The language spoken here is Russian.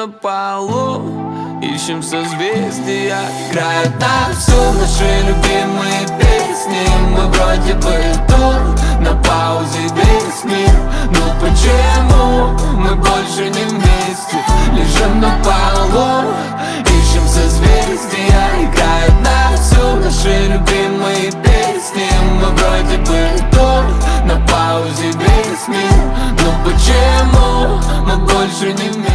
на полу, ищем созвездия. Играют на всю наши любимые песни. Мы вроде бы тут, на паузе весь мир. Но почему мы больше не вместе? Лежим на полу, ищем созвездия. Играют на всю наши любимые песни. Мы вроде бы тут, на паузе весь мир. Но почему мы больше не вместе?